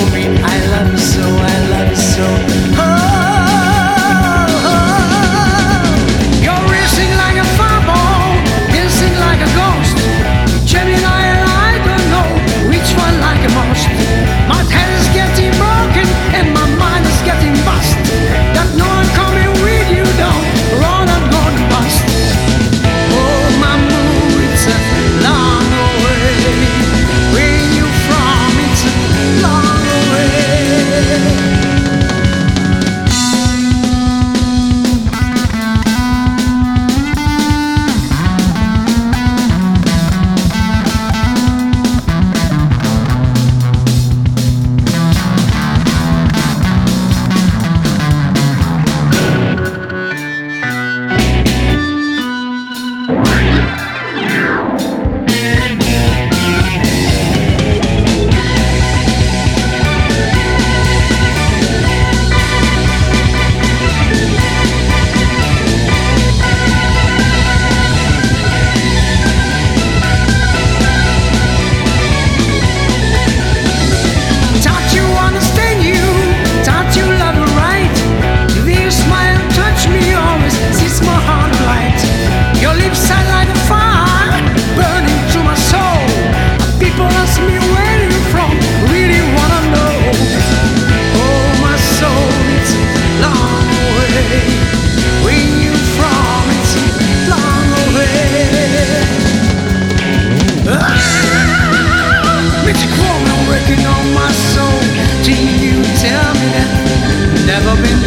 me. I love you so, I love you so. You're racing like a fireball, dancing like a ghost. Gemini, I don't know which one like the most. My head is getting broken and my mind is getting bust. That no one coming with you down, run and gonna bust. Oh, my moon, it's a long way. Where you from? It's a long way. Working on my soul. Till you tell me that never been